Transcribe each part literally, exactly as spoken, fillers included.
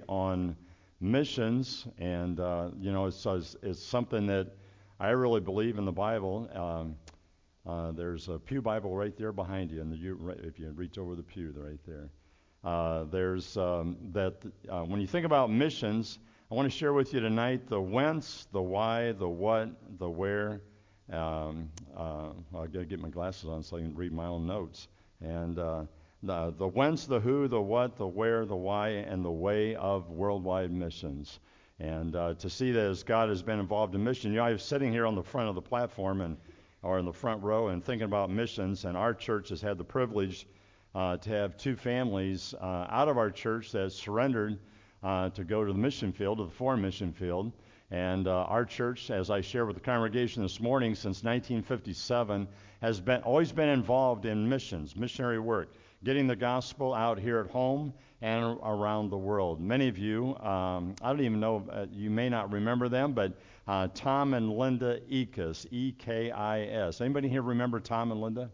on missions, and uh, you know, it's, it's it's something that I really believe in the Bible. Um, uh, there's a pew Bible right there behind you, and the, you, right, if you reach over the pew, they're right there. Uh, there's um, that uh, when you think about missions, I want to share with you tonight the whence, the why, the what, the where. Um, uh, well, I got to get my glasses on so I can read my own notes. And uh, the, the whence, the who, the what, the where, the why, and the way of worldwide missions. And uh, to see that as God has been involved in mission, you know, I was sitting here on the front of the platform and or in the front row and thinking about missions, and our church has had the privilege uh, to have two families uh, out of our church that surrendered uh, to go to the mission field, to the foreign mission field. And uh, our church, as I shared with the congregation this morning, since nineteen fifty-seven, has been always been involved in missions, missionary work, getting the gospel out here at home and around the world. Many of you, um, I don't even know, uh, you may not remember them, but uh, Tom and Linda Ekus, E K I S. Anybody here remember Tom and Linda?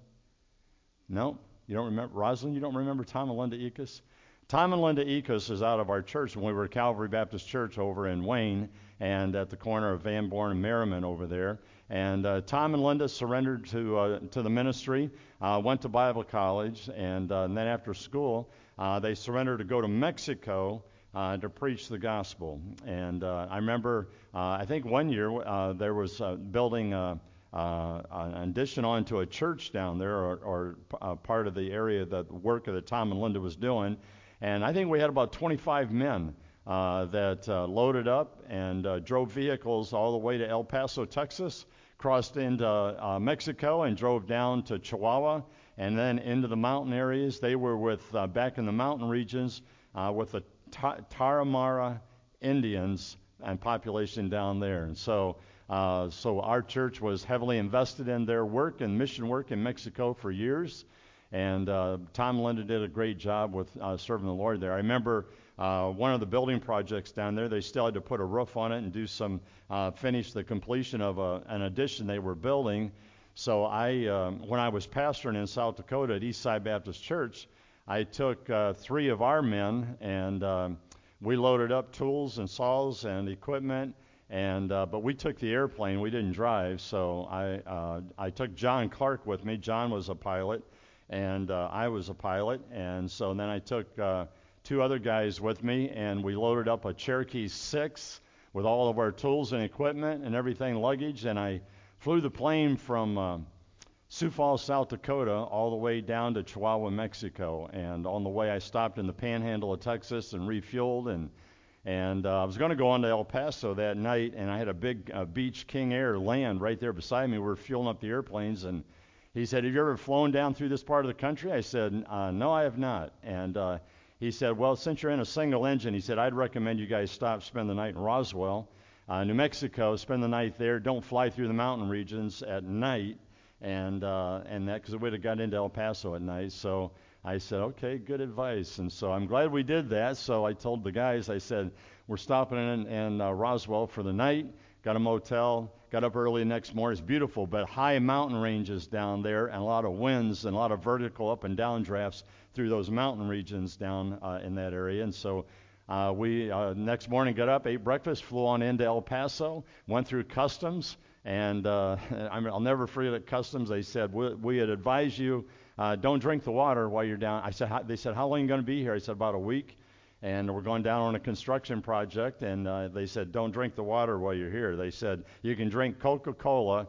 No? You don't remember? Rosalind, you don't remember Tom and Linda Ekus? Tom and Linda Ekus is out of our church when we were at Calvary Baptist Church over in Wayne and at the corner of Van Born and Merriman over there. And uh, Tom and Linda surrendered to uh, to the ministry, uh, went to Bible college, and, uh, and then after school, uh, they surrendered to go to Mexico uh, to preach the gospel. And uh, I remember, uh, I think one year uh, there was uh, building uh, uh, an addition onto a church down there, or, or uh, part of the area, the work that Tom and Linda was doing. And I think we had about twenty-five men uh, that uh, loaded up and uh, drove vehicles all the way to El Paso, Texas, crossed into uh, Mexico and drove down to Chihuahua and then into the mountain areas. They were with uh, back in the mountain regions uh, with the Ta- Tarahumara Indians and population down there. And so, uh, so our church was heavily invested in their work and mission work in Mexico for years. And uh, Tom and Linda did a great job with uh, serving the Lord there. I remember uh, one of the building projects down there, they still had to put a roof on it and do some, uh, finish the completion of a, an addition they were building. So I, um, when I was pastoring in South Dakota at Eastside Baptist Church, I took uh, three of our men and um, we loaded up tools and saws and equipment. And uh, but we took the airplane. We didn't drive. So I uh, I took John Clark with me. John was a pilot. And uh, I was a pilot, and so then I took uh, two other guys with me, and we loaded up a Cherokee six with all of our tools and equipment and everything, luggage, and I flew the plane from uh, Sioux Falls, South Dakota, all the way down to Chihuahua, Mexico. And on the way, I stopped in the Panhandle of Texas and refueled, and and uh, I was going to go on to El Paso that night, and I had a big uh, Beech King Air land right there beside me. We were fueling up the airplanes, and he said, have you ever flown down through this part of the country? I said, uh, no, I have not. And uh, he said, well, since you're in a single engine, he said, I'd recommend you guys stop, spend the night in Roswell, uh, New Mexico, spend the night there. Don't fly through the mountain regions at night. And uh, and that, because we'd have got into El Paso at night. So I said, okay, good advice. And so I'm glad we did that. So I told the guys, I said, we're stopping in, in uh, Roswell for the night. Got a motel, got up early the next morning. It's beautiful, but high mountain ranges down there and a lot of winds and a lot of vertical up and down drafts through those mountain regions down uh, in that area. And so uh, we uh, next morning got up, ate breakfast, flew on into El Paso, went through customs, and uh, I mean, I'll never forget at customs. They said, we, we had advised you, uh, don't drink the water while you're down. I said, how, they said, how long are you going to be here? I said, about a week. And we're going down on a construction project, and uh, they said, don't drink the water while you're here. They said, you can drink Coca-Cola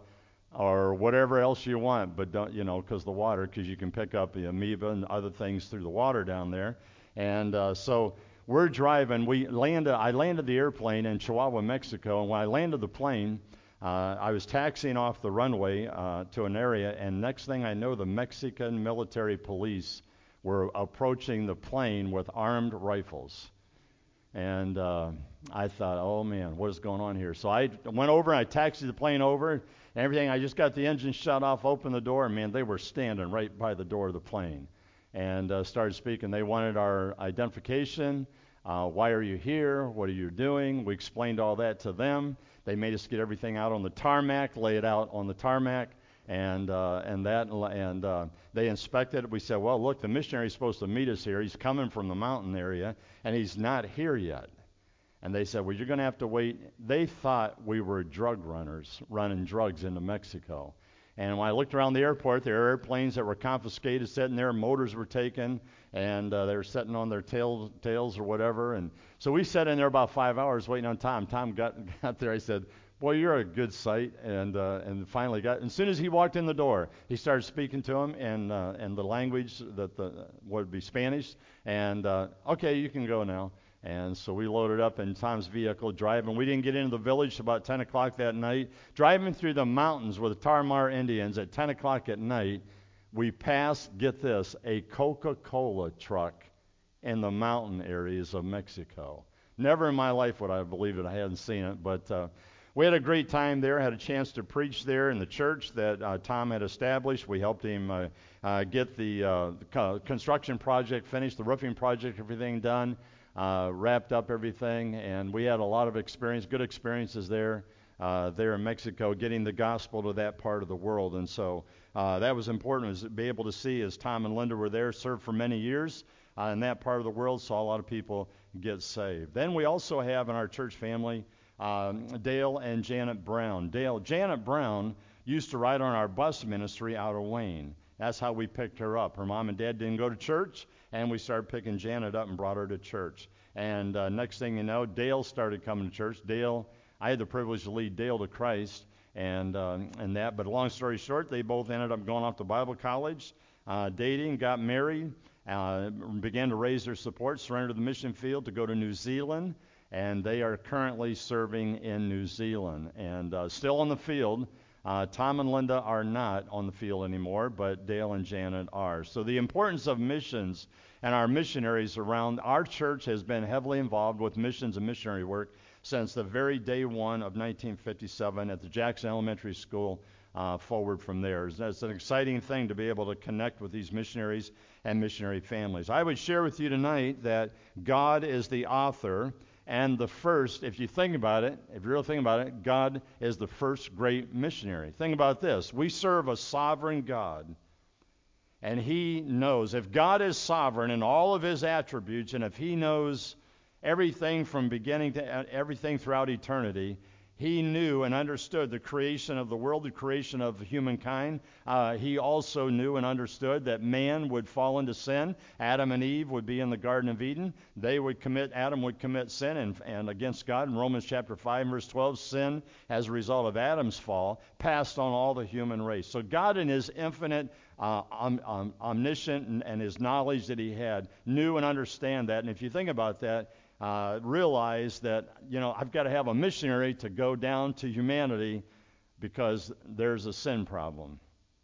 or whatever else you want, but don't, you know, because the water, because you can pick up the amoeba and other things through the water down there. And uh, so we're driving. We landed. I landed the airplane in Chihuahua, Mexico, and when I landed the plane, uh, I was taxiing off the runway uh, to an area, and next thing I know, the Mexican military police were approaching the plane with armed rifles. And uh, I thought, oh, man, what is going on here? So I went over and I taxied the plane over and everything. I just got the engine shut off, opened the door, and, man, they were standing right by the door of the plane and uh, started speaking. They wanted our identification. Uh, why are you here? What are you doing? We explained all that to them. They made us get everything out on the tarmac, lay it out on the tarmac. And uh, and that and uh, they inspected it. We said, well, look, the missionary's supposed to meet us here. He's coming from the mountain area, and he's not here yet. And they said, well, you're going to have to wait. They thought we were drug runners running drugs into Mexico. And when I looked around the airport, there were airplanes that were confiscated sitting there, motors were taken, and uh, they were sitting on their tails, tails or whatever. And so we sat in there about five hours waiting on Tom. Tom got, got there. I said, boy, you're a good sight. And uh, and finally got, and as soon as he walked in the door, he started speaking to him in, uh, in the language that the, would be Spanish. And, uh, okay, you can go now. And so we loaded up in Tom's vehicle, driving. We didn't get into the village till about ten o'clock that night. Driving through the mountains with the Tarahumara Indians at ten o'clock at night, we passed, get this, a Coca-Cola truck in the mountain areas of Mexico. Never in my life would I have believed it. I hadn't seen it. But uh, we had a great time there. Had a chance to preach there in the church that uh, Tom had established. We helped him uh, uh, get the, uh, the construction project finished, the roofing project, everything done. Uh, wrapped up everything, and we had a lot of experience, good experiences there, uh, there in Mexico, getting the gospel to that part of the world. And so uh, that was important, was to be able to see as Tom and Linda were there, served for many years uh, in that part of the world, saw a lot of people get saved. Then we also have in our church family um, Dale and Janet Brown. Dale, Janet Brown used to ride on our bus ministry out of Wayne. That's how we picked her up. Her mom and dad didn't go to church, and we started picking Janet up and brought her to church. And uh, next thing you know, Dale started coming to church. Dale, I had the privilege to lead Dale to Christ and uh, and that. But long story short, they both ended up going off to Bible college, uh, dating, got married, uh, began to raise their support, surrendered the mission field to go to New Zealand. And they are currently serving in New Zealand and uh, still on the field. Uh, Tom and Linda are not on the field anymore, but Dale and Janet are. So the importance of missions and our missionaries around our church has been heavily involved with missions and missionary work since the very day one of nineteen fifty-seven at the Jackson Elementary School uh, forward from there. It's an exciting thing to be able to connect with these missionaries and missionary families. I would share with you tonight that God is the author and the first, if you think about it, if you really think about it, God is the first great missionary. Think about this. We serve a sovereign God, and He knows. If God is sovereign in all of His attributes, and if He knows everything from beginning to everything throughout eternity, He knew and understood the creation of the world, the creation of humankind. Uh, he also knew and understood that man would fall into sin. Adam and Eve would be in the Garden of Eden. They would commit, Adam would commit sin and, and against God. In Romans chapter five, verse twelve, sin as a result of Adam's fall passed on all the human race. So God in His infinite uh, om, om, omniscient and, and His knowledge that He had knew and understand that. And if you think about that, Uh, realize that, you know, I've got to have a missionary to go down to humanity because there's a sin problem.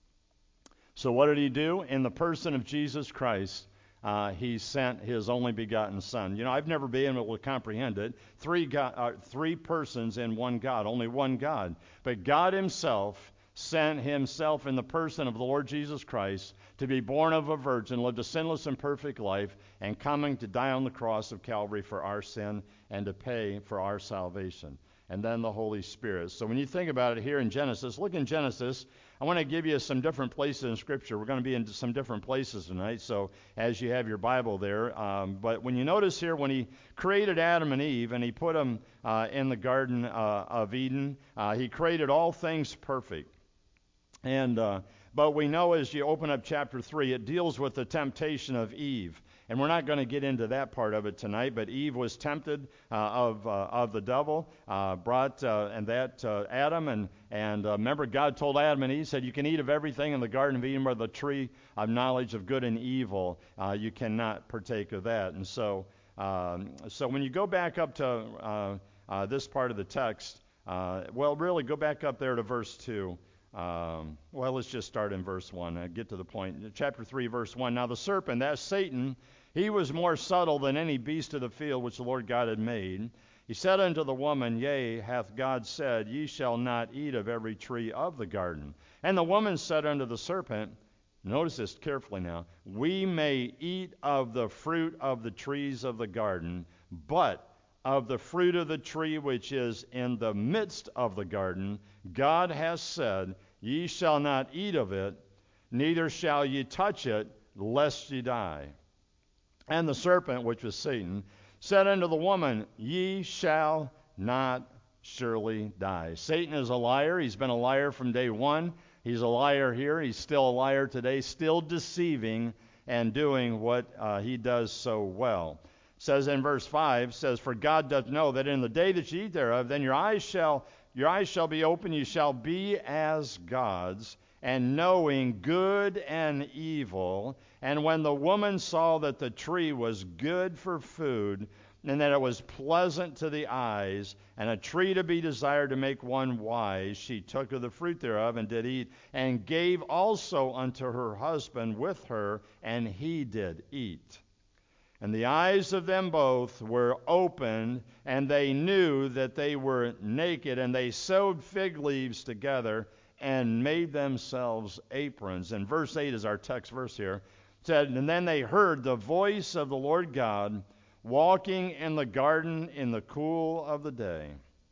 So what did He do? In the person of Jesus Christ, uh, He sent His only begotten Son. You know, I've never been able to comprehend it. Three, God, uh, three persons in one God, only one God. But God Himself sent Himself in the person of the Lord Jesus Christ to be born of a virgin, lived a sinless and perfect life, and coming to die on the cross of Calvary for our sin and to pay for our salvation. And then the Holy Spirit. So when you think about it here in Genesis, look in Genesis. I want to give you some different places in Scripture. We're going to be in some different places tonight, so as you have your Bible there. Um, but when you notice here, when He created Adam and Eve and He put them uh, in the Garden uh, of Eden, uh, He created all things perfect. And uh, but we know as you open up chapter three, it deals with the temptation of Eve. And we're not going to get into that part of it tonight, but Eve was tempted uh, of uh, of the devil, uh, brought uh, and that uh, Adam and and uh, remember God told Adam and Eve, said you can eat of everything in the Garden of Eden, but the tree of knowledge of good and evil, uh, you cannot partake of that. And so um, so when you go back up to uh, uh, this part of the text, uh, well, really go back up there to verse two. Um, well, let's just start in verse one and get to the point. Chapter three, verse one. Now the serpent, that's Satan, he was more subtle than any beast of the field which the Lord God had made. He said unto the woman, Yea, hath God said, Ye shall not eat of every tree of the garden. And the woman said unto the serpent, notice this carefully now, We may eat of the fruit of the trees of the garden, but of the fruit of the tree which is in the midst of the garden, God has said, Ye shall not eat of it, neither shall ye touch it, lest ye die. And the serpent, which was Satan, said unto the woman, Ye shall not surely die. Satan is a liar. He's been a liar from day one. He's a liar here. He's still a liar today, still deceiving and doing what uh, he does so well. It says in verse five, says, For God doth know that in the day that ye eat thereof, then your eyes shall your eyes shall be open, you shall be as gods, and knowing good and evil. And when the woman saw that the tree was good for food, and that it was pleasant to the eyes, and a tree to be desired to make one wise, she took of the fruit thereof, and did eat, and gave also unto her husband with her, and he did eat. And the eyes of them both were opened, and they knew that they were naked, and they sewed fig leaves together, and made themselves aprons. And verse eight is our text verse here. It said, And then they heard the voice of the Lord God, walking in the garden in the cool of the day.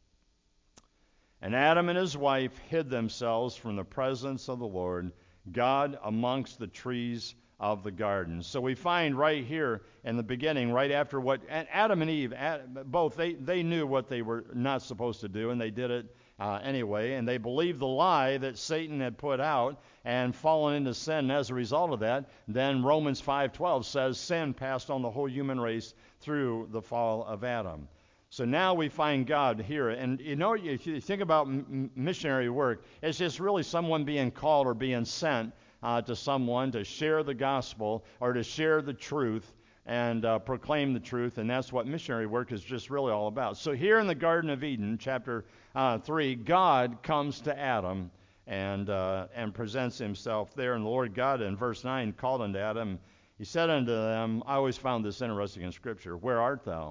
And Adam and his wife hid themselves from the presence of the Lord God amongst the trees of the garden. So we find right here in the beginning, right after what and Adam and Eve, both, they, they knew what they were not supposed to do, and they did it uh, anyway, and they believed the lie that Satan had put out and fallen into sin. And as a result of that, then Romans five twelve says sin passed on the whole human race through the fall of Adam. So now we find God here. And you know, if you think about m- missionary work, it's just really someone being called or being sent uh, to someone to share the gospel or to share the truth and uh, proclaim the truth. And that's what missionary work is just really all about. So here in the Garden of Eden, chapter uh, three, God comes to Adam and uh, and presents himself there. And the Lord God, in verse nine, called unto Adam. He said unto them, I always found this interesting in Scripture, Where art thou?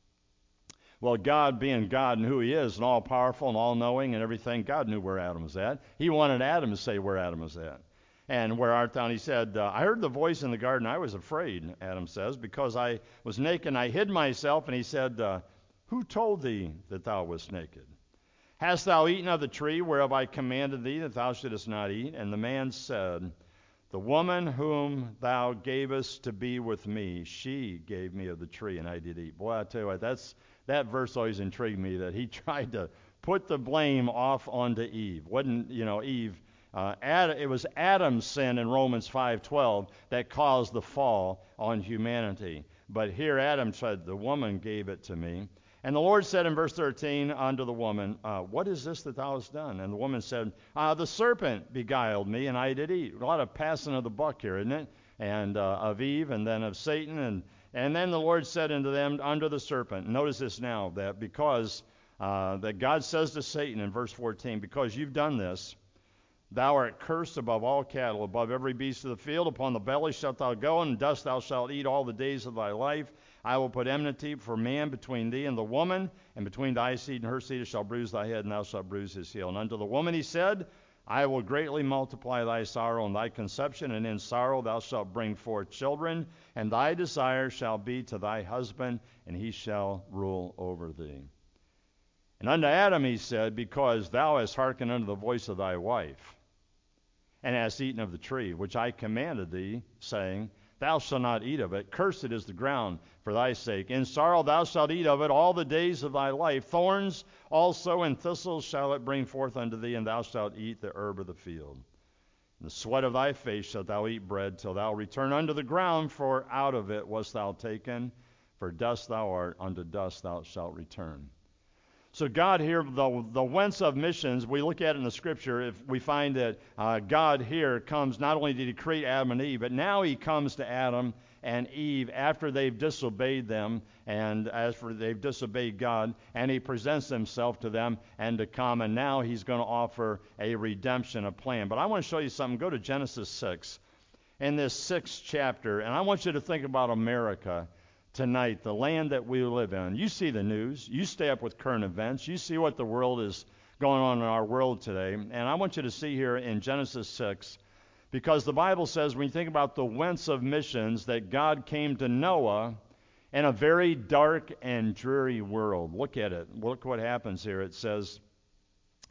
Well, God being God and who he is, and all-powerful and all-knowing and everything, God knew where Adam was at. He wanted Adam to say where Adam was at. And where art thou? And he said, uh, I heard the voice in the garden. I was afraid, Adam says, because I was naked and I hid myself. And he said, uh, Who told thee that thou wast naked? Hast thou eaten of the tree whereof I commanded thee that thou shouldest not eat? And the man said, The woman whom thou gavest to be with me, she gave me of the tree, and I did eat. Boy, I tell you what, that's that verse always intrigued me, that he tried to put the blame off onto Eve. Wasn't, you know, Eve, uh, Ad, it was Adam's sin in Romans five twelve that caused the fall on humanity. But here Adam said, the woman gave it to me. And the Lord said in verse thirteen unto the woman, uh, What is this that thou hast done? And the woman said, uh, The serpent beguiled me, and I did eat. A lot of passing of the buck here, isn't it? And uh, of Eve, and then of Satan. And, and then the Lord said unto them, Under the serpent. Notice this now, that because uh, that God says to Satan in verse fourteen, Because you've done this, thou art cursed above all cattle, above every beast of the field. Upon the belly shalt thou go, and dust thou shalt eat all the days of thy life. I will put enmity for man between thee and the woman, and between thy seed and her seed it shall bruise thy head, and thou shalt bruise his heel. And unto the woman he said, I will greatly multiply thy sorrow and thy conception, and in sorrow thou shalt bring forth children, and thy desire shall be to thy husband, and he shall rule over thee. And unto Adam he said, Because thou hast hearkened unto the voice of thy wife, and hast eaten of the tree, which I commanded thee, saying, Thou shalt not eat of it. Cursed is the ground for thy sake. In sorrow thou shalt eat of it all the days of thy life. Thorns also and thistles shall it bring forth unto thee, and thou shalt eat the herb of the field. In the sweat of thy face shalt thou eat bread, till thou return unto the ground, for out of it wast thou taken. For dust thou art, unto dust thou shalt return. So God here, the, the whence of missions, we look at it in the Scripture, if we find that uh, God here comes, not only did he create Adam and Eve, but now he comes to Adam and Eve after they've disobeyed them, and as for they've disobeyed God, and he presents himself to them and to come, and now he's going to offer a redemption, a plan. But I want to show you something. Go to Genesis six. In this sixth chapter, and I want you to think about America tonight, the land that we live in. You see the news. You stay up with current events. You see what the world is going on in our world today. And I want you to see here in Genesis six, because the Bible says when you think about the whence of missions, that God came to Noah in a very dark and dreary world. Look at it. Look what happens here. It says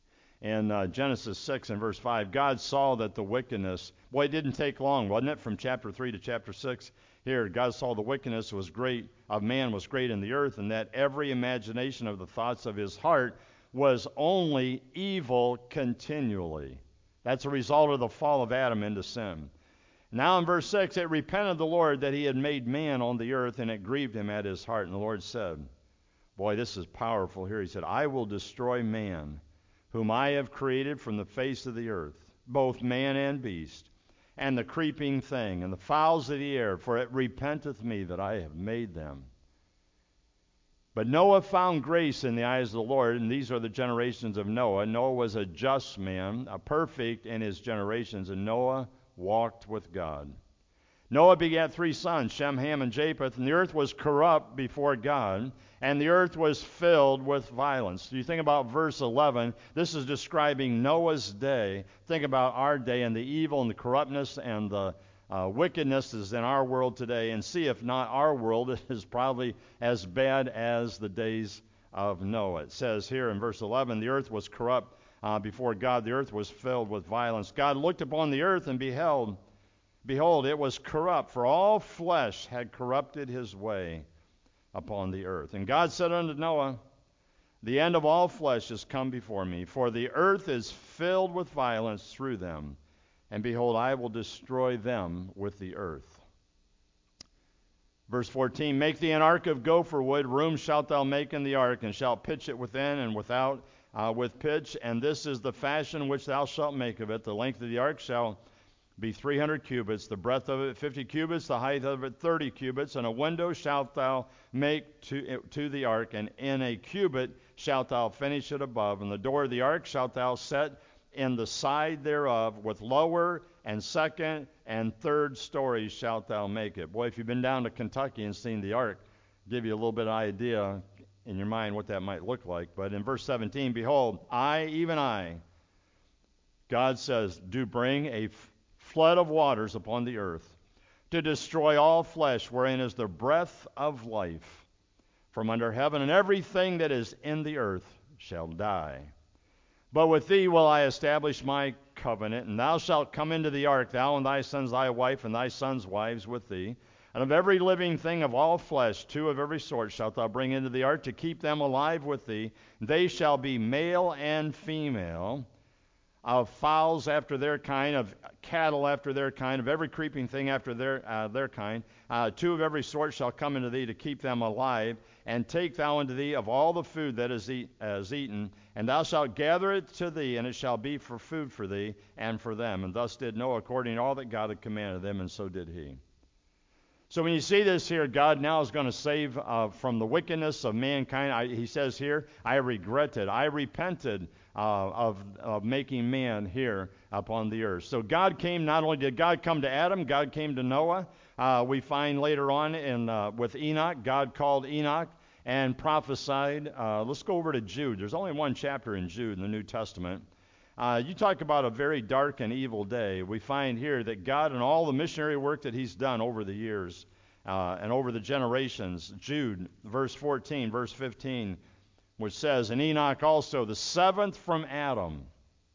in uh, Genesis six and verse five, God saw that the wickedness, boy, it didn't take long, wasn't it, from chapter three to chapter six? Here, God saw the wickedness was great of man was great in the earth, and that every imagination of the thoughts of his heart was only evil continually. That's a result of the fall of Adam into sin. Now in verse six, it repented the Lord that he had made man on the earth, and it grieved him at his heart. And the Lord said, boy, this is powerful here. He said, I will destroy man, whom I have created from the face of the earth, both man and beast, and the creeping thing, and the fowls of the air, for it repenteth me that I have made them. But Noah found grace in the eyes of the Lord, and these are the generations of Noah. Noah was a just man, a perfect in his generations, and Noah walked with God. Noah begat three sons, Shem, Ham, and Japheth, and the earth was corrupt before God, and the earth was filled with violence. You think about verse eleven, this is describing Noah's day. Think about our day and the evil and the corruptness and the uh, wickedness is in our world today, and see if not our world is probably as bad as the days of Noah. It says here in verse eleven, the earth was corrupt uh, before God, the earth was filled with violence. God looked upon the earth and beheld, behold, it was corrupt, for all flesh had corrupted his way upon the earth. And God said unto Noah, the end of all flesh is come before me, for the earth is filled with violence through them. And behold, I will destroy them with the earth. Verse fourteen, make thee an ark of gopher wood, room shalt thou make in the ark, and shalt pitch it within and without uh, with pitch. And this is the fashion which thou shalt make of it. The length of the ark shall be three hundred cubits, the breadth of it fifty cubits, the height of it thirty cubits, and a window shalt thou make to, to the ark, and in a cubit shalt thou finish it above. And the door of the ark shalt thou set in the side thereof, with lower and second and third stories shalt thou make it. Boy, if you've been down to Kentucky and seen the ark, give you a little bit of idea in your mind what that might look like. But in verse seventeen, behold, I, even I, God says, do bring a flood of waters upon the earth, to destroy all flesh, wherein is the breath of life from under heaven, and everything that is in the earth shall die. But with thee will I establish my covenant, and thou shalt come into the ark, thou and thy sons, thy wife, and thy sons' wives with thee. And of every living thing of all flesh, two of every sort shalt thou bring into the ark, to keep them alive with thee. They shall be male and female, of fowls after their kind, of cattle after their kind, of every creeping thing after their uh, their kind. Uh, two of every sort shall come into thee to keep them alive. And take thou unto thee of all the food that is, eat, uh, is eaten, and thou shalt gather it to thee, and it shall be for food for thee and for them. And thus did Noah according to all that God had commanded them, and so did he. So when you see this here, God now is going to save uh, from the wickedness of mankind. I, he says here, I regretted, I repented uh, of, of making man here upon the earth. So God came, not only did God come to Adam, God came to Noah. Uh, we find later on in uh, with Enoch, God called Enoch and prophesied. Uh, let's go over to Jude. There's only one chapter in Jude in the New Testament. Uh, you talk about a very dark and evil day. We find here that God and all the missionary work that he's done over the years uh, and over the generations. Jude, verse fourteen, verse fifteen, which says, and Enoch also, the seventh from Adam,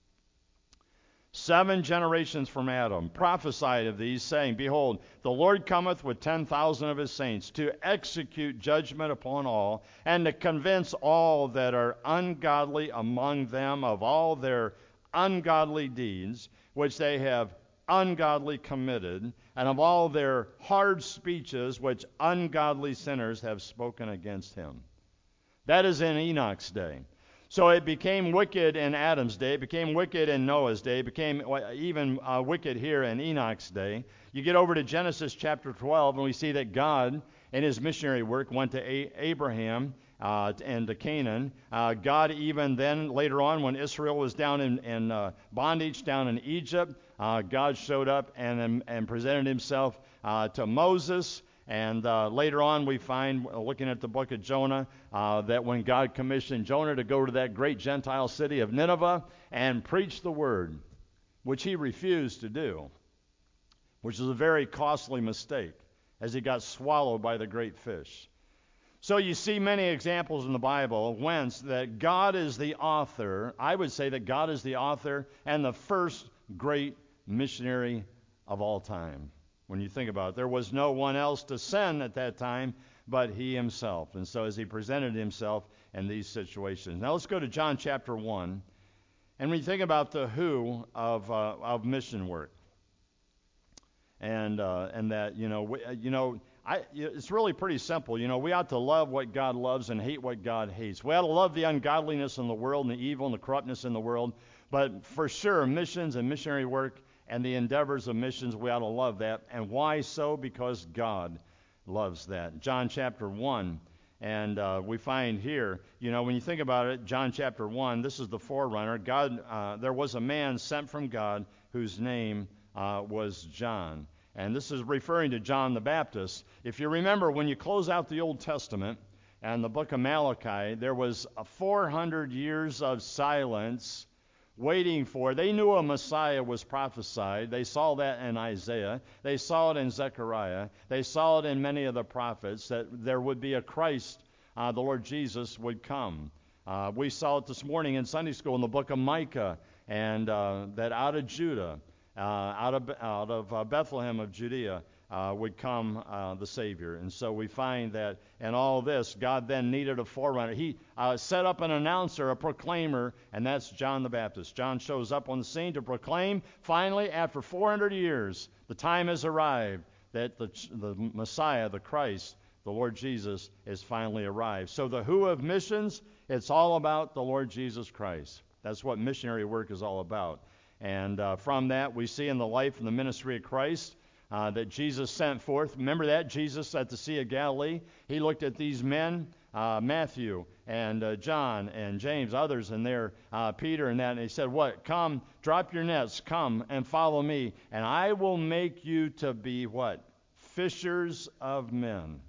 seven generations from Adam, prophesied of these, saying, behold, the Lord cometh with ten thousand of his saints to execute judgment upon all, and to convince all that are ungodly among them of all their ungodly deeds, which they have ungodly committed, and of all their hard speeches, which ungodly sinners have spoken against him. That is in Enoch's day. So it became wicked in Adam's day, it became wicked in Noah's day, it became even uh, wicked here in Enoch's day. You get over to Genesis chapter twelve, and we see that God, in his missionary work, went to A- Abraham uh, and to Canaan. Uh, God even then, later on, when Israel was down in, in uh, bondage down in Egypt, uh, God showed up and, and presented himself uh, to Moses. And uh, later on we find, uh, looking at the book of Jonah, uh, that when God commissioned Jonah to go to that great Gentile city of Nineveh and preach the word, which he refused to do, which was a very costly mistake, as he got swallowed by the great fish. So you see many examples in the Bible whence that God is the author. I would say that God is the author and the first great missionary of all time. When you think about it, there was no one else to send at that time but he himself. And so as he presented himself in these situations. Now let's go to John chapter one. And when you think about the who of uh, of mission work, and uh, and that you know we, you know I it's really pretty simple. You know we ought to love what God loves and hate what God hates. We ought to love the ungodliness in the world and the evil and the corruptness in the world. But for sure, missions and missionary work and the endeavors of missions, we ought to love that. And why so? Because God loves that. John chapter one. And uh, we find here, you know, when you think about it, John chapter one, this is the forerunner. God, uh, there was a man sent from God whose name uh, was John. And this is referring to John the Baptist. If you remember, when you close out the Old Testament and the book of Malachi, there was four hundred years of silence waiting for. They knew a Messiah was prophesied. They saw that in Isaiah. They saw it in Zechariah. They saw it in many of the prophets that there would be a Christ, uh, the Lord Jesus would come. Uh, we saw it this morning in Sunday school in the book of Micah, and uh, that out of Judah, uh, out of out of uh, Bethlehem of Judea, uh, would come uh, the Savior. And so we find that in all this, God then needed a forerunner. He uh, set up an announcer, a proclaimer, and that's John the Baptist. John shows up on the scene to proclaim. Finally, after four hundred years, the time has arrived that the, the Messiah, the Christ, the Lord Jesus, is finally arrived. So the who of missions, it's all about the Lord Jesus Christ. That's what missionary work is all about. And uh, from that, we see in the life and the ministry of Christ, Uh, that Jesus sent forth. Remember that? Jesus at the Sea of Galilee, he looked at these men, uh, Matthew and uh, John and James, others in there, uh, Peter and that, and he said, what? Come, drop your nets, come and follow me, and I will make you to be what? Fishers of men.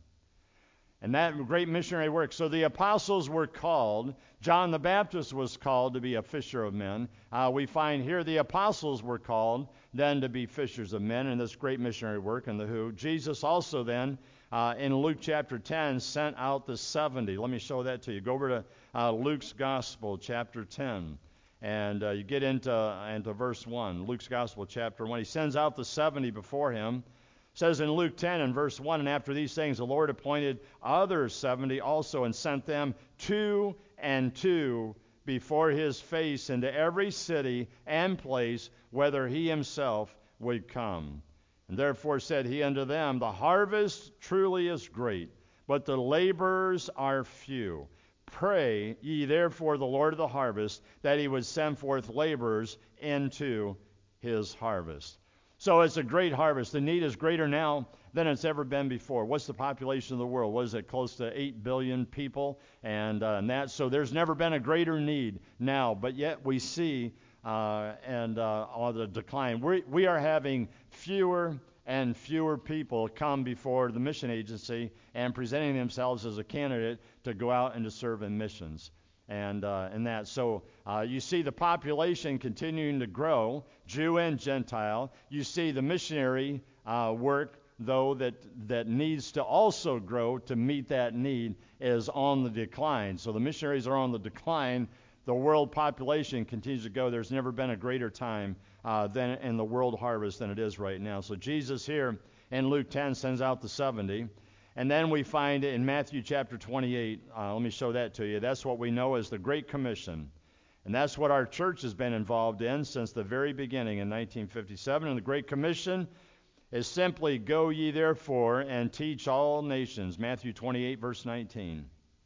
And that great missionary work. So the apostles were called. John the Baptist was called to be a fisher of men. Uh, we find here the apostles were called then to be fishers of men in this great missionary work in the who. Jesus also then, uh, in Luke chapter ten, sent out the seventy. Let me show that to you. Go over to uh, Luke's Gospel, chapter ten. And uh, you get into, into verse one. Luke's Gospel, chapter one. He sends out the seventy before him. It says in Luke ten and verse one, and after these things the Lord appointed other seventy also and sent them two and two before his face into every city and place whither he himself would come. And therefore said he unto them, the harvest truly is great, but the laborers are few. Pray ye therefore the Lord of the harvest that he would send forth laborers into his harvest. So it's a great harvest. The need is greater now than it's ever been before. What's the population of the world? What is it? Close to eight billion people, and, uh, and that. So there's never been a greater need now. But yet we see uh, and uh, on the decline. We we are having fewer and fewer people come before the mission agency and presenting themselves as a candidate to go out and to serve in missions. And uh, and that. So uh, you see the population continuing to grow, Jew and Gentile. You see the missionary uh, work, though, that, that needs to also grow to meet that need, is on the decline. So the missionaries are on the decline. The world population continues to go. There's never been a greater time uh, than in the world harvest than it is right now. So Jesus here in Luke ten sends out the seventy. And then we find in Matthew chapter twenty-eight, uh, let me show that to you. That's what we know as the Great Commission. And that's what our church has been involved in since the very beginning in nineteen fifty-seven. And the Great Commission is simply, go ye therefore and teach all nations. Matthew twenty-eight, verse nineteen.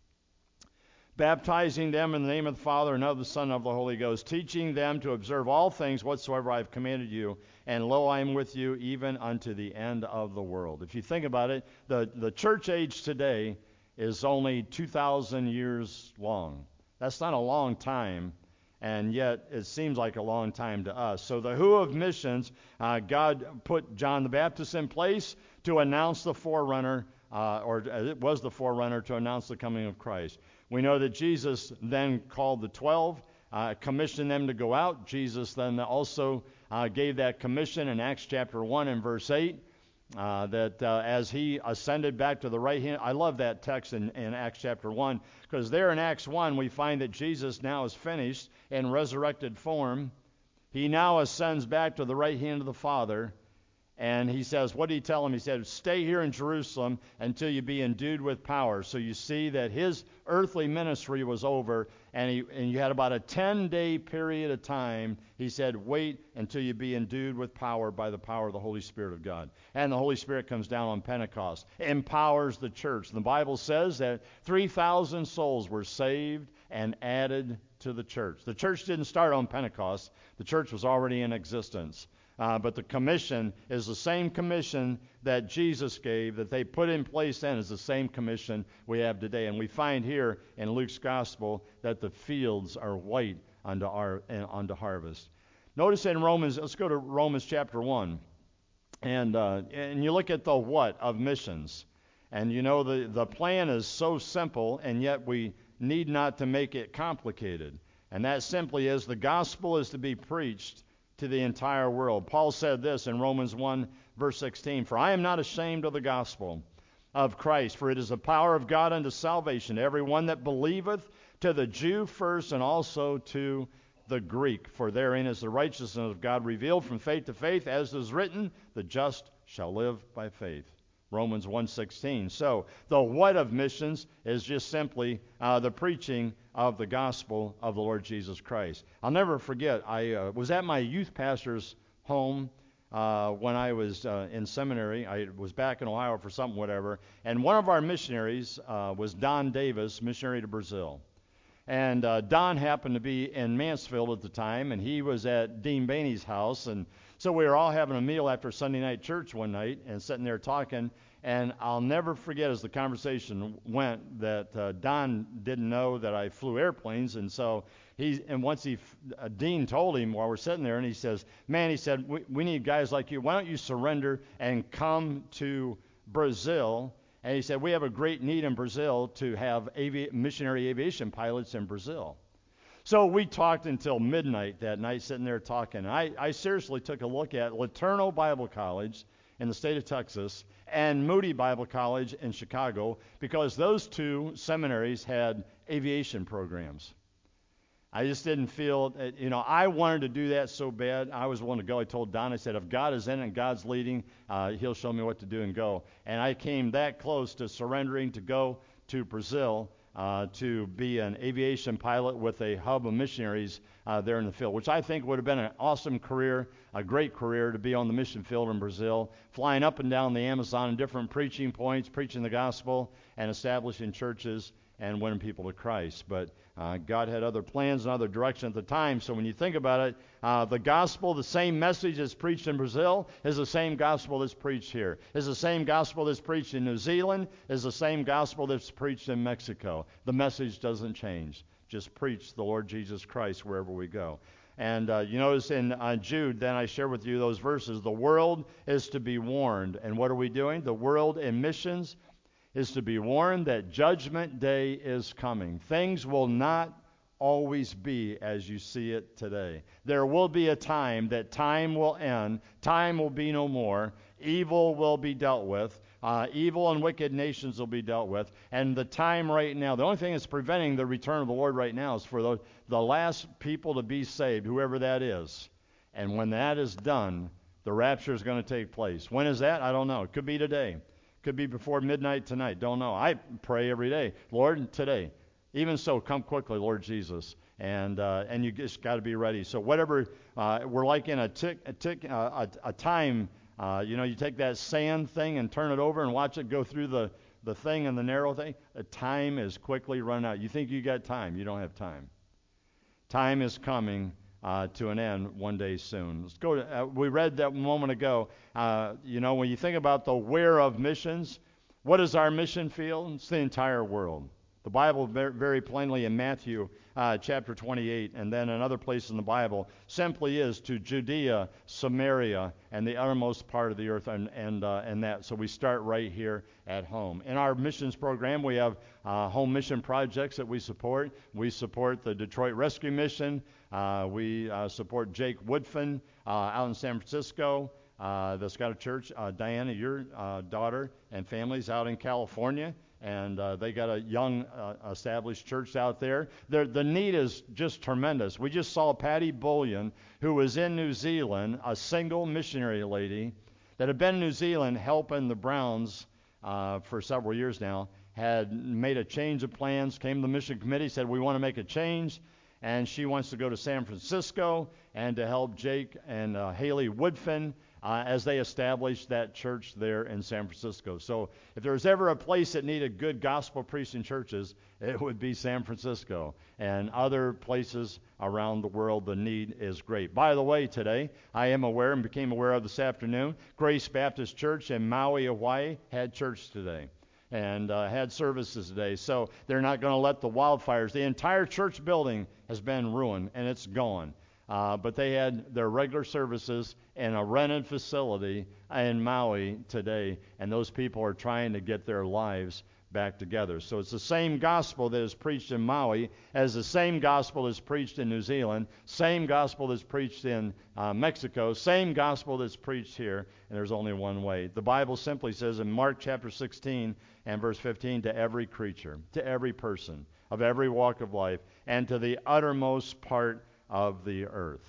Baptizing them in the name of the Father and of the Son and of the Holy Ghost, teaching them to observe all things whatsoever I have commanded you. And lo, I am with you even unto the end of the world. If you think about it, the, the church age today is only two thousand years long. That's not a long time, and yet it seems like a long time to us. So the who of missions, uh, God put John the Baptist in place to announce the forerunner, uh, or it was the forerunner to announce the coming of Christ. We know that Jesus then called the twelve, uh, commissioned them to go out. Jesus then also uh, gave that commission in Acts chapter one and verse eight. Uh, that uh, as he ascended back to the right hand, I love that text in, in Acts chapter one, because there in Acts one we find that Jesus now is finished in resurrected form. He now ascends back to the right hand of the Father, and he says, what did he tell him? He said, stay here in Jerusalem until you be endued with power. So you see that his earthly ministry was over, and, he, and you had about a ten-day period of time. He said, wait until you be endued with power by the power of the Holy Spirit of God. And the Holy Spirit comes down on Pentecost, empowers the church. The Bible says that three thousand souls were saved and added to the church. The church didn't start on Pentecost. The church was already in existence. Uh, but the commission is the same commission that Jesus gave, that they put in place then, is the same commission we have today. And we find here in Luke's gospel that the fields are white unto, our, uh, unto harvest. Notice in Romans, let's go to Romans chapter one. And, uh, and you look at the what of missions. And you know the, the plan is so simple, and yet we need not to make it complicated. And that simply is the gospel is to be preached to the entire world. Paul said this in Romans one, verse sixteen, for I am not ashamed of the gospel of Christ, for it is the power of God unto salvation to every one that believeth, to the Jew first, and also to the Greek. For therein is the righteousness of God revealed from faith to faith, as is written, the just shall live by faith. Romans one sixteen. So the what of missions is just simply uh, the preaching of the gospel of the Lord Jesus Christ. I'll never forget, I uh, was at my youth pastor's home uh, when I was uh, in seminary. I was back in Ohio for something, whatever, and one of our missionaries uh, was Don Davis, missionary to Brazil. And uh, Don happened to be in Mansfield at the time, and he was at Dean Bainey's house, and so we were all having a meal after Sunday night church one night and sitting there talking, and I'll never forget as the conversation went that uh, Don didn't know that I flew airplanes, and so he, and once he, uh, Dean told him while we're sitting there, and he says, man, he said, we, we need guys like you. Why don't you surrender and come to Brazil? And he said, we have a great need in Brazil to have avi- missionary aviation pilots in Brazil. So we talked until midnight that night, sitting there talking. I, I seriously took a look at Laterno Bible College in the state of Texas and Moody Bible College in Chicago, because those two seminaries had aviation programs. I just didn't feel, you know, I wanted to do that so bad. I was willing to go. I told Don, I said, if God is in it and God's leading, uh, he'll show me what to do and go. And I came that close to surrendering to go to Brazil uh, to be an aviation pilot with a hub of missionaries uh, there in the field, which I think would have been an awesome career, a great career to be on the mission field in Brazil, flying up and down the Amazon in different preaching points, preaching the gospel and establishing churches and winning people to Christ. But uh, God had other plans and other direction at the time. So when you think about it, uh, the gospel, the same message that's preached in Brazil is the same gospel that's preached here. Is the same gospel that's preached in New Zealand, is the same gospel that's preached in Mexico. The message doesn't change. Just preach the Lord Jesus Christ wherever we go. And uh, you notice in uh, Jude, then I share with you those verses. The world is to be warned. And what are we doing? The world in missions is to be warned that judgment day is coming. Things will not always be as you see it today. There will be a time that time will end. Time will be no more. Evil will be dealt with. Uh, evil and wicked nations will be dealt with. And the time right now, the only thing that's preventing the return of the Lord right now is for the, the last people to be saved, whoever that is. And when that is done, the rapture is going to take place. When is that? I don't know. It could be today. Could be before midnight tonight. Don't know. I pray every day, Lord, today. Even so, come quickly, Lord Jesus. And uh, and you just got to be ready. So whatever, uh, we're like in a tick, a tick, uh, a, a time. Uh, you know, you take that sand thing and turn it over and watch it go through the the thing and the narrow thing. The time is quickly running out. You think you got time? You don't have time. Time is coming Uh, to an end one day soon. Let's go to, uh, we read that a moment ago. Uh, you know, when you think about the where of missions, what is our mission field? It's the entire world. The Bible very, very plainly in Matthew uh, chapter twenty-eight, and then another place in the Bible, simply is to Judea, Samaria, and the uttermost part of the earth, and and uh, and that. So we start right here at home. In our missions program, we have uh, home mission projects that we support. We support the Detroit Rescue Mission. Uh, we uh, support Jake Woodfin uh, out in San Francisco. uh, that's got a church. Uh, Diana, your uh, daughter and family's out in California, and uh, they got a young uh, established church out there. The, the need is just tremendous. We just saw Patty Bullion, who was in New Zealand, a single missionary lady that had been in New Zealand helping the Browns uh, for several years now, had made a change of plans, came to the mission committee, said, we want to make a change, and she wants to go to San Francisco and to help Jake and uh, Haley Woodfin uh, as they establish that church there in San Francisco. So if there was ever a place that needed good gospel preaching churches, it would be San Francisco. And other places around the world, the need is great. By the way, today, I am aware and became aware of this afternoon, Grace Baptist Church in Maui, Hawaii, had church today and uh, had services today. So they're not going to let the wildfires. The entire church building has been ruined, and it's gone. Uh, but they had their regular services in a rented facility in Maui today, and those people are trying to get their lives back together. So it's the same gospel that is preached in Maui as the same gospel that's preached in New Zealand, same gospel that's preached in uh, Mexico, same gospel that's preached here, and there's only one way. The Bible simply says in Mark chapter sixteen and verse fifteen, to every creature, to every person of every walk of life, and to the uttermost part of the earth.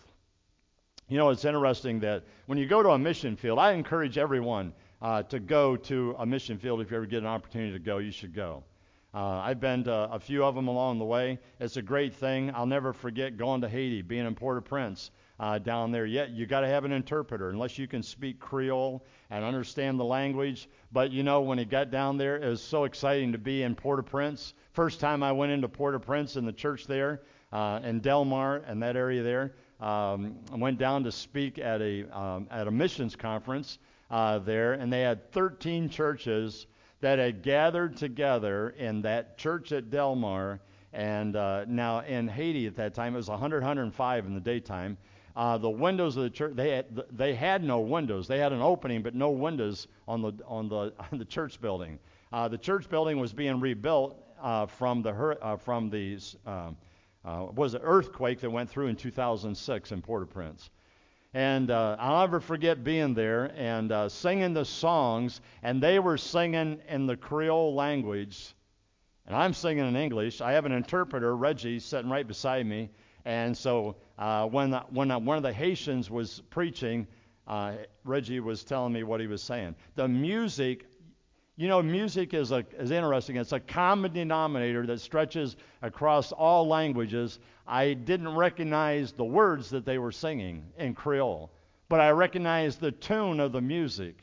You know, it's interesting that when you go to a mission field, I encourage everyone uh, to go to a mission field. If you ever get an opportunity to go, you should go. Uh, I've been to a few of them along the way. It's a great thing. I'll never forget going to Haiti, being in Port-au-Prince uh, down there. Yet you got to have an interpreter, unless you can speak Creole and understand the language. But you know, when he got down there, it was so exciting to be in Port-au-Prince. First time I went into Port-au-Prince in the church there, uh, in Del Mar and that area there. Um, I went down to speak at a um, at a missions conference uh, there, and they had thirteen churches that had gathered together in that church at Del Mar. And uh, now in Haiti at that time, it was one hundred, one hundred five in the daytime. Uh, the windows of the church, they had, they had no windows. They had an opening, but no windows on the on the on the church building. Uh, the church building was being rebuilt uh, from the uh, from the um, uh, was an earthquake that went through in two thousand six in Port-au-Prince. And uh, I'll never forget being there and uh, singing the songs, and they were singing in the Creole language, and I'm singing in English. I have an interpreter, Reggie, sitting right beside me. And so uh, when the, when uh, one of the Haitians was preaching, uh, Reggie was telling me what he was saying. The music, you know, music is a, is interesting. It's a common denominator that stretches across all languages. I didn't recognize the words that they were singing in Creole, but I recognized the tune of the music,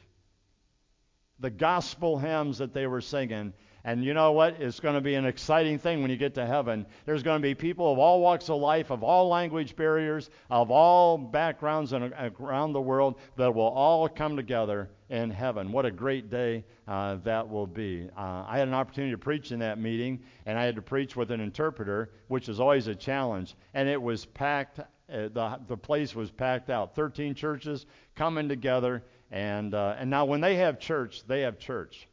the gospel hymns that they were singing. And you know what? It's going to be an exciting thing when you get to heaven. There's going to be people of all walks of life, of all language barriers, of all backgrounds and around the world that will all come together in heaven. What a great day uh, that will be. Uh, I had an opportunity to preach in that meeting, and I had to preach with an interpreter, which is always a challenge. And it was packed. Uh, the, the place was packed out. thirteen churches coming together. And, uh, and now when they have church, they have church.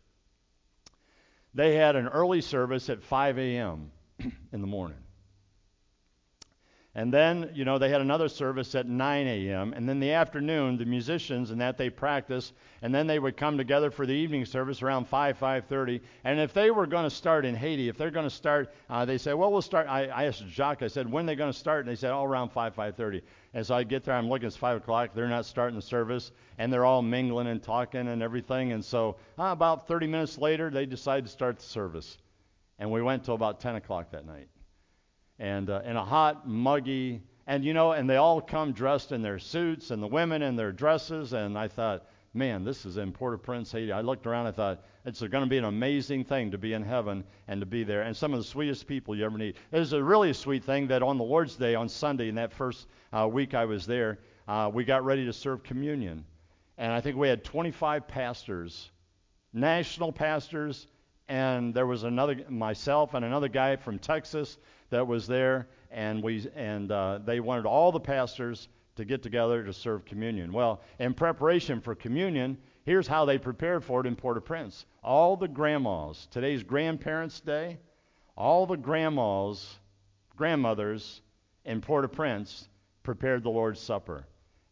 They had an early service at five a.m. in the morning. And then, you know, they had another service at nine a.m. And then the afternoon, the musicians and that they practiced. And then they would come together for the evening service around five, five thirty. And if they were going to start in Haiti, if they're going to start, uh, they said, well, we'll start. I, I asked Jacques, I said, when are they going to start? And they said, oh, around five, five thirty. And so I get there, I'm looking, it's five o'clock. They're not starting the service. And they're all mingling and talking and everything. And so uh, about thirty minutes later, they decided to start the service. And we went till about ten o'clock that night. And uh, in a hot, muggy, and you know, and they all come dressed in their suits, and the women in their dresses. And I thought, man, this is in Port-au-Prince, Haiti. I looked around, I thought, it's going to be an amazing thing to be in heaven and to be there. And some of the sweetest people you ever meet. It was a really sweet thing that on the Lord's Day, on Sunday, in that first uh, week I was there, uh, we got ready to serve communion. And I think we had twenty-five pastors, national pastors, and there was another, myself and another guy from Texas that was there, and we and uh, they wanted all the pastors to get together to serve communion. Well, in preparation for communion, here's how they prepared for it in Port-au-Prince. All the grandmas, today's Grandparents' Day, all the grandmas, grandmothers in Port-au-Prince prepared the Lord's Supper.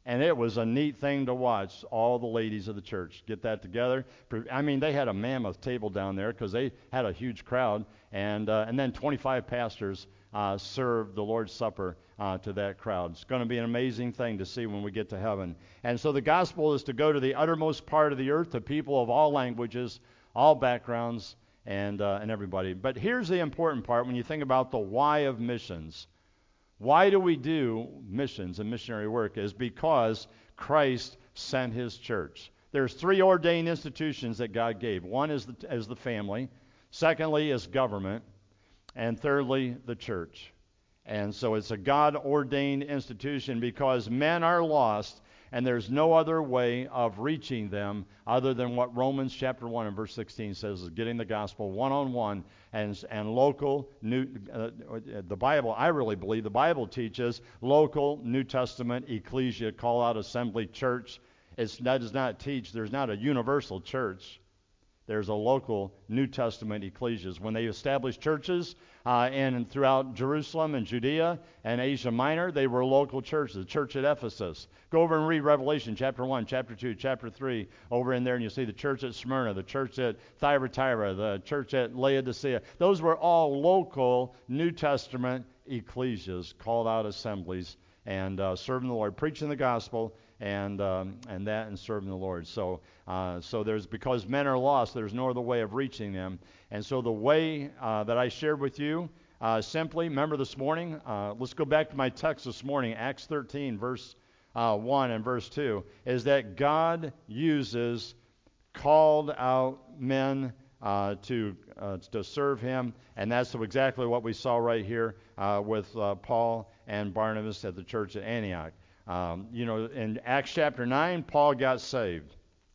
And it was a neat thing to watch all the ladies of the church get that together. I mean, they had a mammoth table down there because they had a huge crowd. And, uh, and then twenty-five pastors uh, served the Lord's Supper uh, to that crowd. It's going to be an amazing thing to see when we get to heaven. And so the gospel is to go to the uttermost part of the earth to people of all languages, all backgrounds, and, uh, and everybody. But here's the important part when you think about the why of missions. Why do we do missions and missionary work? Is because Christ sent his church. There's three ordained institutions that God gave. One is the, is the family. Secondly is government. And thirdly, the church. And so it's a God-ordained institution because men are lost and there's no other way of reaching them other than what Romans chapter one and verse sixteen says, is getting the gospel one-on-one and, and local, new, uh, the Bible, I really believe the Bible teaches local New Testament ecclesia, call-out assembly church. It's, that does not teach, there's not a universal church. There's a local New Testament ecclesias. When they established churches uh, and throughout Jerusalem and Judea and Asia Minor, they were local churches. The church at Ephesus. Go over and read Revelation chapter one, chapter two, chapter three. Over in there, and you'll see the church at Smyrna, the church at Thyatira, the church at Laodicea. Those were all local New Testament ecclesias, called out assemblies, and uh, serving the Lord, preaching the gospel, and um, and that, and serving the Lord. So. Uh, so there's, because men are lost, there's no other way of reaching them. And so the way uh, that I shared with you, uh, simply, remember this morning, uh, let's go back to my text this morning, Acts thirteen, verse uh, one and verse two, is that God uses called out men uh, to uh, to serve him. And that's exactly what we saw right here uh, with uh, Paul and Barnabas at the church at Antioch. Um, you know, in Acts chapter nine, Paul got saved.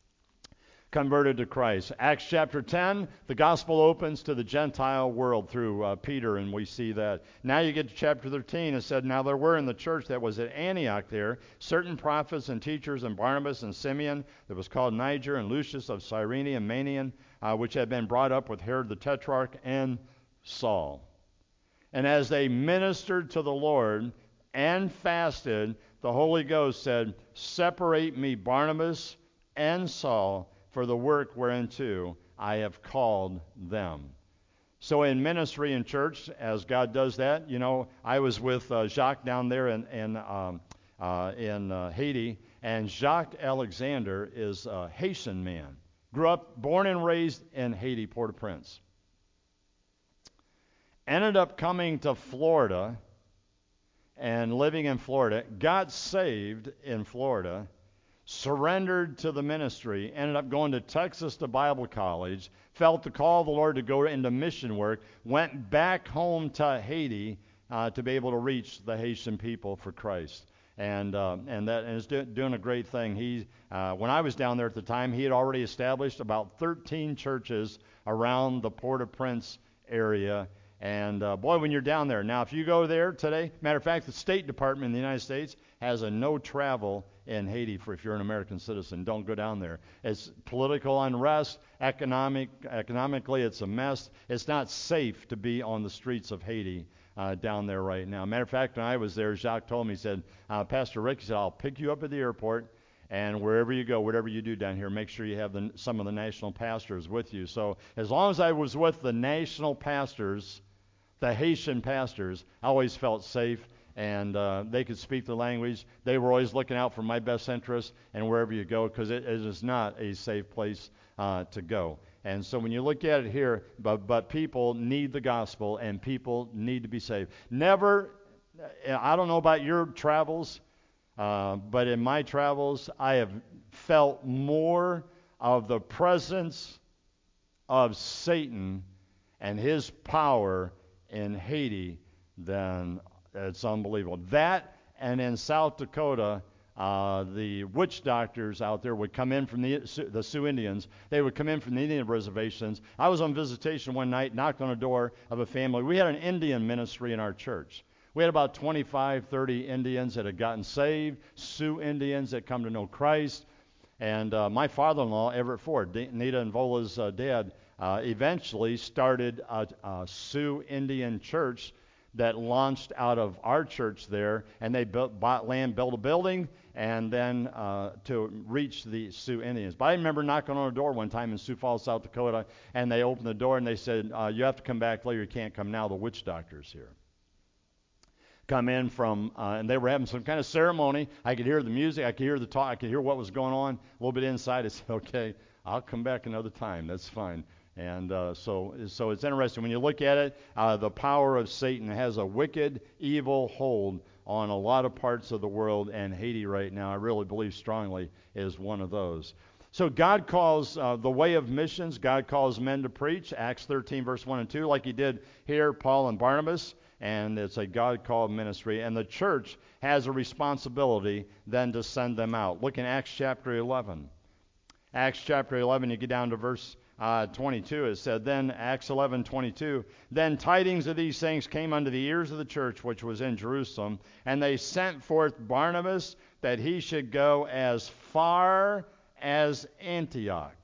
Converted to Christ. Acts chapter ten, the gospel opens to the Gentile world through uh, Peter, and we see that. Now you get to chapter thirteen, it said, now there were in the church that was at Antioch there certain prophets and teachers, and Barnabas and Simeon, that was called Niger, and Lucius of Cyrene and Manaen, uh, which had been brought up with Herod the Tetrarch, and Saul. And as they ministered to the Lord and fasted, the Holy Ghost said, separate me Barnabas and Saul for the work whereunto I have called them. So in ministry and church, as God does that, you know, I was with uh, Jacques down there in in, um, uh, in uh, Haiti, and Jacques Alexander is a Haitian man. Grew up, born and raised in Haiti, Port-au-Prince. Ended up coming to Florida and living in Florida. Got saved in Florida. Surrendered to the ministry, ended up going to Texas to Bible college, felt the call of the Lord to go into mission work, went back home to Haiti uh, to be able to reach the Haitian people for Christ. And uh, and that and is do, doing a great thing. He, uh, when I was down there at the time, he had already established about thirteen churches around the Port-au-Prince area. And uh, boy, when you're down there, now if you go there today, matter of fact, the State Department in the United States has a no travel in Haiti for if you're an American citizen. Don't go down there. It's political unrest, economic, economically it's a mess. It's not safe to be on the streets of Haiti uh, down there right now. Matter of fact, when I was there, Jacques told me, he said, uh, Pastor Rick, he said, I'll pick you up at the airport, and wherever you go, whatever you do down here, make sure you have the, some of the national pastors with you. So as long as I was with the national pastors, the Haitian pastors, I always felt safe, and uh, they could speak the language. They were always looking out for my best interest, and wherever you go, because it, it is not a safe place uh, to go. And so when you look at it here, but, but people need the gospel, and people need to be saved. Never, I don't know about your travels, uh, but in my travels, I have felt more of the presence of Satan and his power in Haiti than it's unbelievable. That, and in South Dakota, uh, the witch doctors out there would come in from the, the Sioux Indians. They would come in from the Indian reservations. I was on visitation one night, knocked on a door of a family. We had an Indian ministry in our church. We had about twenty-five, thirty Indians that had gotten saved, Sioux Indians that come to know Christ. And uh, my father-in-law, Everett Ford, D- Nita and Vola's uh, dad, uh, eventually started a, a Sioux Indian church that launched out of our church there, and they built, bought land, built a building, and then uh, to reach the Sioux Indians. But I remember knocking on a door one time in Sioux Falls, South Dakota, and they opened the door and they said, uh, you have to come back later, you can't come now, the witch doctor's here. Come in from, uh, and they were having some kind of ceremony. I could hear the music, I could hear the talk, I could hear what was going on a little bit inside. I said, okay, I'll come back another time, that's fine. And uh, so, so it's interesting. When you look at it, uh, the power of Satan has a wicked, evil hold on a lot of parts of the world, and Haiti right now, I really believe strongly, is one of those. So God calls uh, the way of missions, God calls men to preach, Acts thirteen, verse one and two, like he did here, Paul and Barnabas, and it's a God-called ministry. And the church has a responsibility then to send them out. Look in Acts chapter eleven. Acts chapter eleven, you get down to verse Uh, twenty-two, it said, then, Acts eleven twenty-two, then tidings of these things came unto the ears of the church which was in Jerusalem, and they sent forth Barnabas that he should go as far as Antioch.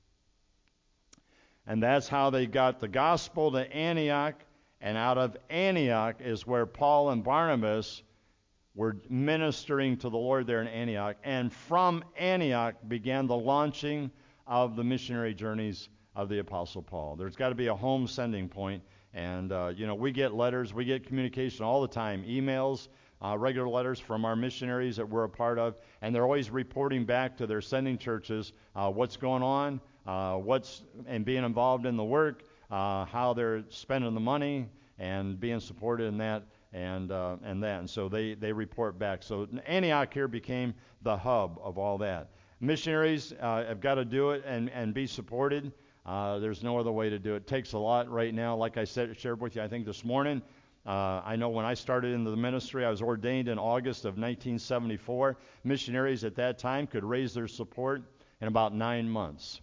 And that's how they got the gospel to Antioch, and out of Antioch is where Paul and Barnabas were ministering to the Lord there in Antioch, and from Antioch began the launching of the missionary journeys of the Apostle Paul. There's got to be a home sending point, and uh, you know, we get letters, we get communication all the time, emails, uh, regular letters from our missionaries that we're a part of, and they're always reporting back to their sending churches uh, what's going on, uh, what's and being involved in the work, uh, how they're spending the money, and being supported in that, and uh, and that. And so they they report back. So Antioch here became the hub of all that. Missionaries uh, have got to do it and, and be supported. Uh, there's no other way to do it. It takes a lot right now. Like I said, shared with you, I think this morning, uh, I know when I started into the ministry, I was ordained in August of nineteen seventy-four. Missionaries at that time could raise their support in about nine months.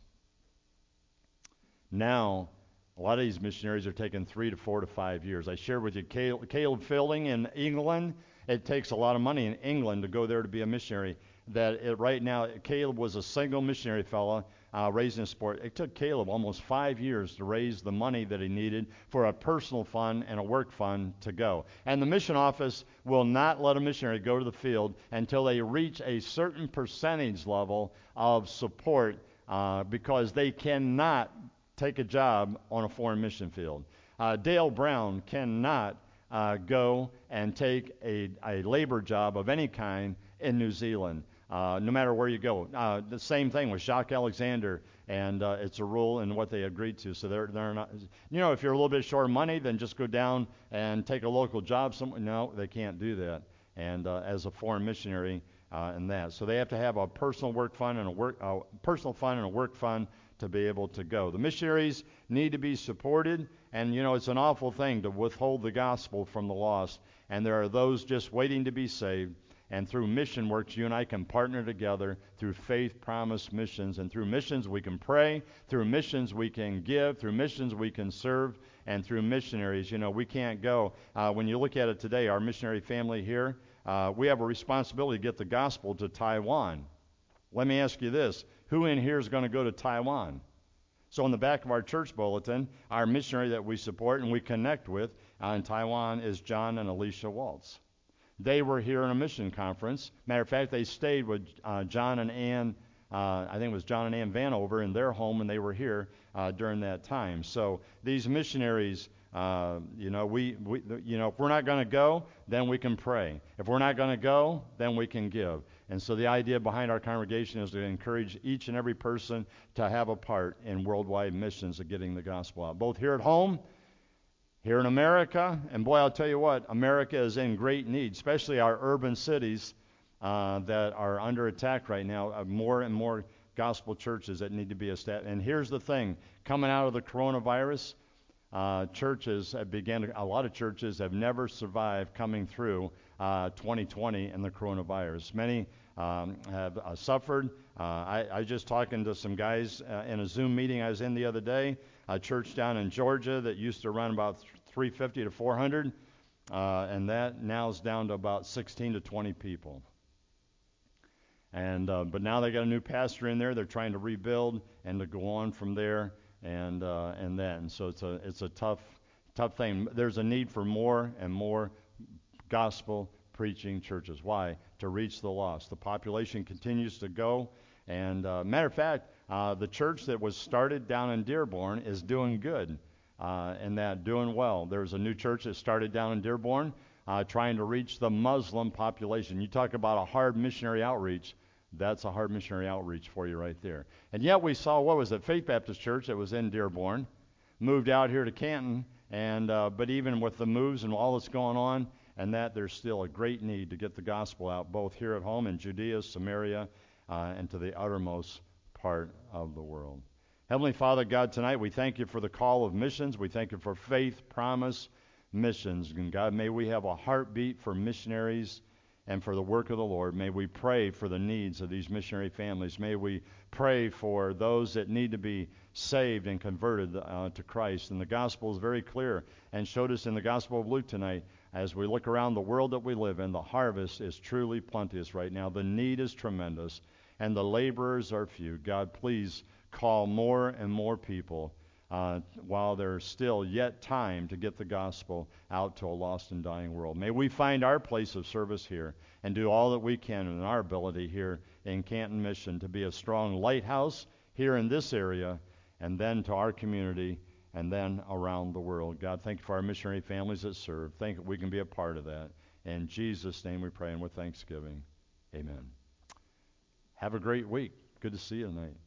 Now, a lot of these missionaries are taking three to four to five years. I shared with you Caleb, Caleb Fielding in England. It takes a lot of money in England to go there to be a missionary. That it, right now, Caleb was a single missionary fellow uh, raising a sport. It took Caleb almost five years to raise the money that he needed for a personal fund and a work fund to go. And the mission office will not let a missionary go to the field until they reach a certain percentage level of support uh, because they cannot take a job on a foreign mission field. Uh, Dale Brown cannot uh, go and take a, a labor job of any kind in New Zealand. Uh, no matter where you go. Uh, the same thing with Jacques Alexander, and uh, it's a rule in what they agreed to. So they're they're not, you know, if you're a little bit short of money, then just go down and take a local job somewhere. No, they can't do that. And uh, as a foreign missionary, uh, and that, so they have to have a personal work fund and a work uh, personal fund and a work fund to be able to go. The missionaries need to be supported, and you know, it's an awful thing to withhold the gospel from the lost. And there are those just waiting to be saved. And through mission works, you and I can partner together through faith promise missions. And through missions we can pray. Through missions we can give. Through missions we can serve. And through missionaries, you know, we can't go. Uh, when you look at it today, our missionary family here, uh, we have a responsibility to get the gospel to Taiwan. Let me ask you this. Who in here is going to go to Taiwan? So on the back of our church bulletin, our missionary that we support and we connect with uh, in Taiwan is John and Alicia Waltz. They were here in a mission conference. Matter of fact, they stayed with uh, John and Ann, uh, I think it was John and Ann Vanover in their home, and they were here uh, during that time. So these missionaries, uh, you know, we, we, you know, if we're not going to go, then we can pray. If we're not going to go, then we can give. And so the idea behind our congregation is to encourage each and every person to have a part in worldwide missions of getting the gospel out, both here at home, here in America, and boy, I'll tell you what, America is in great need, especially our urban cities uh, that are under attack right now, uh, more and more gospel churches that need to be established. And here's the thing, coming out of the coronavirus, uh, churches have began to, a lot of churches have never survived coming through uh, twenty twenty and the coronavirus. Many um, have uh, suffered. Uh, I, I was just talking to some guys uh, in a Zoom meeting I was in the other day, a church down in Georgia that used to run about three fifty to four hundred, uh, and that now is down to about sixteen to twenty people. And uh, but now they got a new pastor in there. They're trying to rebuild and to go on from there, and uh, and that. And so it's a it's a tough tough thing. There's a need for more and more gospel preaching churches. Why? To reach the lost. The population continues to go. And uh, matter of fact, uh, the church that was started down in Dearborn is doing good, uh, and that doing well. There's a new church that started down in Dearborn, uh, trying to reach the Muslim population. You talk about a hard missionary outreach. That's a hard missionary outreach for you right there. And yet we saw, what was it, Faith Baptist Church that was in Dearborn, moved out here to Canton, and uh, but even with the moves and all that's going on, and that there's still a great need to get the gospel out, both here at home in Judea, Samaria, uh, and to the uttermost part of the world. Heavenly Father, God, tonight we thank you for the call of missions. We thank you for faith, promise, missions. And God, may we have a heartbeat for missionaries and for the work of the Lord. May we pray for the needs of these missionary families. May we pray for those that need to be saved and converted uh, to Christ. And the gospel is very clear and showed us in the Gospel of Luke tonight. As we look around the world that we live in, the harvest is truly plenteous right now. The need is tremendous, and the laborers are few. God, please call more and more people uh, while there's still yet time to get the gospel out to a lost and dying world. May we find our place of service here and do all that we can in our ability here in Canton Mission to be a strong lighthouse here in this area and then to our community and then around the world. God, thank you for our missionary families that serve. Thank you we can be a part of that. In Jesus' name we pray, and with thanksgiving, amen. Have a great week. Good to see you tonight.